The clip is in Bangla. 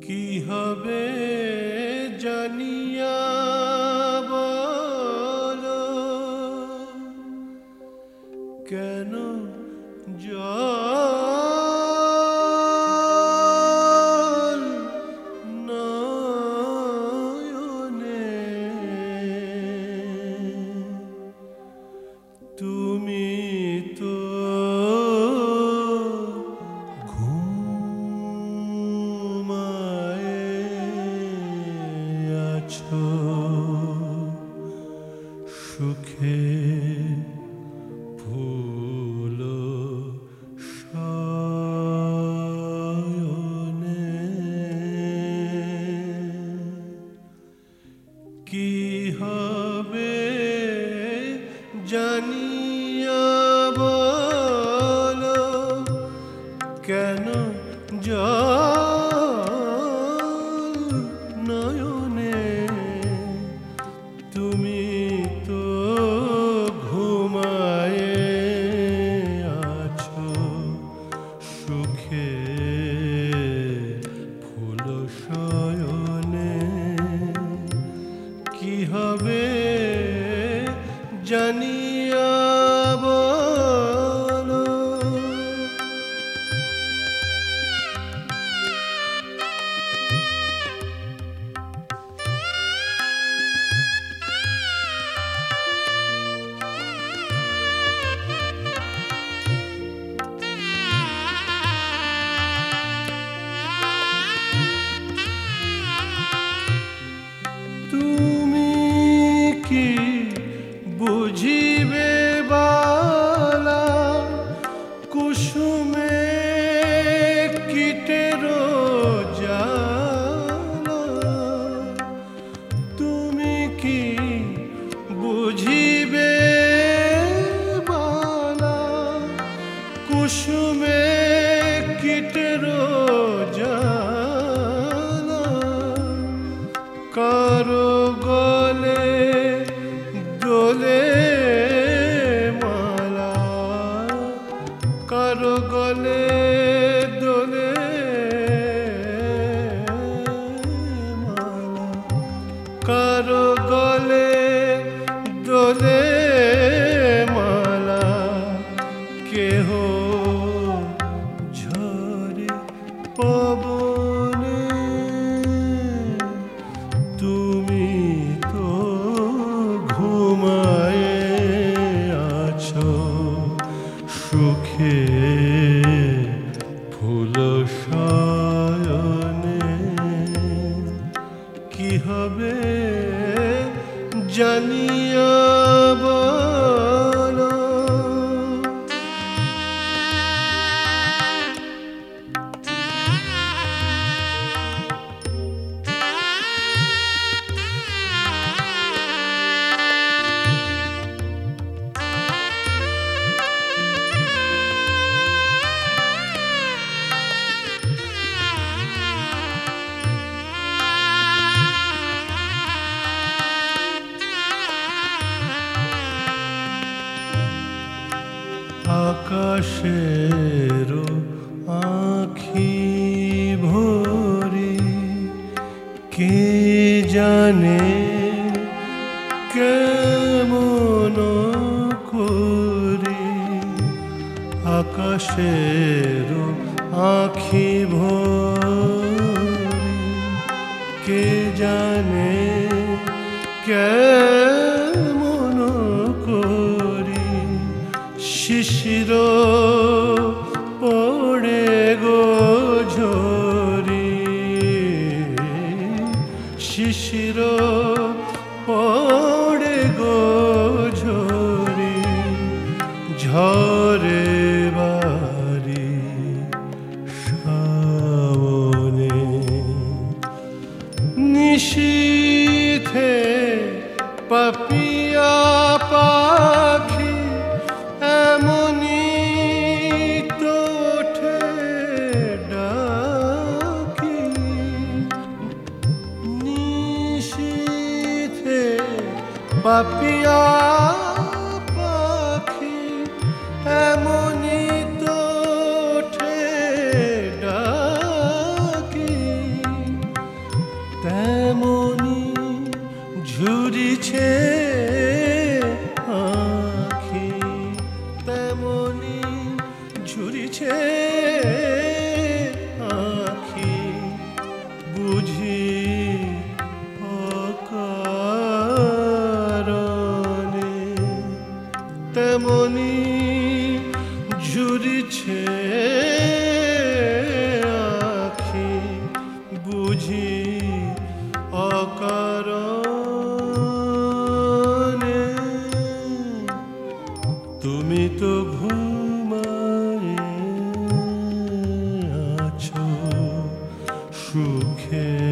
কি হবে জানিয়া বলো, কেন জল নয়নে তুমি তো সুখে ফুল শয়নে কি হবে জানিয়া বলো, কেন নয়নে তুমি তো ঘুমায়ে আছো সুখে ফুল শয়নে কি হবে জানিয়া বলো। তুমি কি বুঝিবে বালা কুসুমে কীটের জ্বালা, তুমি কি বুঝিবে বালা কুসুমে কীটের জ্বালা, কারো গলে দোলে মালা, কারো গলে দোলে মালা, কারো গলে দোলে মালা, কেহ ঝরে পবনে তুমি তো ঘুমায়ে আছো সুখে ফুল শয়নে কি হবে জানিয়া বলো। আকাশের আঁখি ভরি কে জানে কেমন করে, আকাশের আঁখি ভরি কে জানে কেমন করি, শিশির পড়ে গো ঝরি, শিশির পড়ে গো ঝরি, ঝরে বাড়ি শ্রাবণে নিশীথে পাপিয়া পাখি এমনি তো ওঠে ডাকি, নিশীথে পাপিয়া পাখি এমনি তো ওঠে ডাকি, সুখে